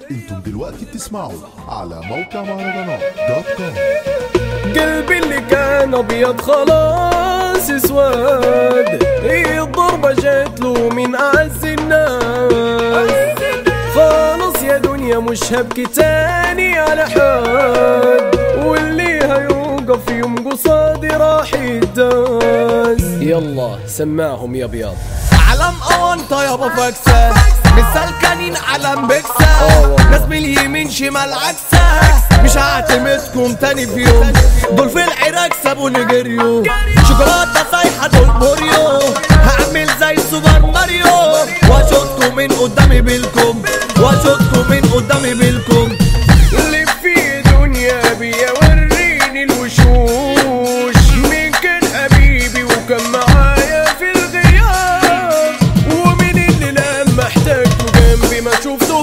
انتم دلوقتي بتسمعوا على موقع مهرجانات دوت كوم. قلبي اللي كان ابيض خلاص اسود، هي الضربة جات له من اعز الناس. خلاص يا دنيا مش هبكي تاني على حد، واللي هيوقف يوم قصادي راح يداس. يلا سمعهم يا ابيض. علم اوانطة يابا فاكسة، مثال كانين علم بكسة، ناس من اليمين شمال عكسة. مش هعتمدكم تاني في يوم، دول في العراق سابوني جريو. شوكولاتة سايحة دول بوريو، هعمل زي سوبر ماريو. واشوطكم من قدامي بالكم، واشوطكم من قدامي بالكم. اللي في دنيا بيوريني الوشوش، مين كان حبيبي وكان معايا في الغياب، ومين اللي لما احتاجته جنبي ما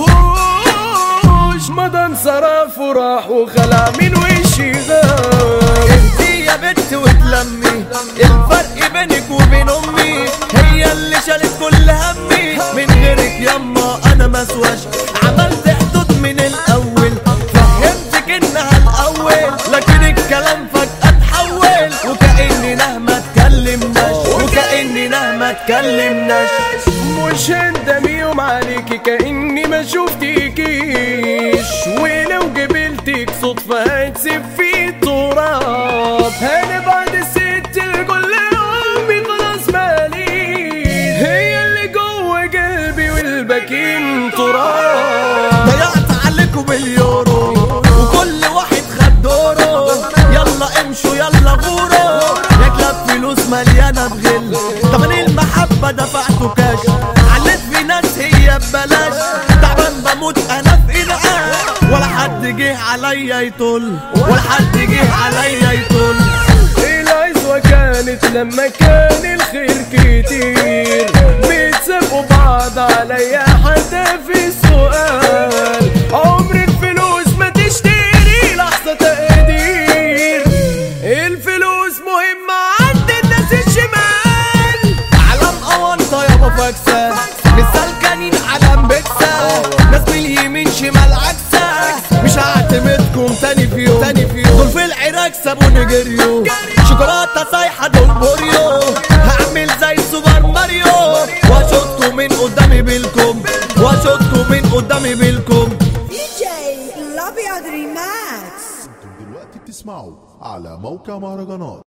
شوفتهوش. مضى انصرف وراح وخلع من وشي غاب. انتي يا بنت وتلمي، الفرق بينك وبين امي هي اللي شالت كل همي. من غيرك يما انا مسواش، عملت حدود من الاول، فهمتك انها الاول، لكن الكلام فجأة اتحول. وكأني نهمة اتكلمناش، وكأني نهمة اتكلمناش. مش هندم يوم عليكي كأني ما شفتكيش، ولو قبلتك صدفة هتسيب في التراب. انا بعد الست الكل امي خلاص ماليش، هي اللي جوه قلبي والباقيين تراب. ضيعت عليكم باليورو، وكل واحد خد دوره. يلا امشوا يلا غوروا، يا كلاب فلوس مليانة بغل. تمن المحبة دفعته كاش، علت في ناس هي ببلاش. تعبان بموت انا في انعاش، ولا حد جه عليا يطل، ولا حد جه عليا يطل. العزوة كانت لما كان الخير كتير، بيتسابقوا بعض عليا حتى في السؤال. عمر الفلوس ما تشتري لحظة تقدير، الفلوس مهمة عند الناس الشمال. علم اوانطة يابا فاكسة، مثال كانين علم بكسة، ناس من اليمين شمال عكسة. مش هعتمدكم تاني في يوم، دول في العراق سابوني جريو. شوكولاتة سايحة دول بوريو، هعمل زي سوبر ماريو. واشوطكم من قدامي بالكم، واشوطكم من قدامي بالكم. DJ الابيض ريماكس. انتم دلوقتي بتسمعوا على موقع مهرجانات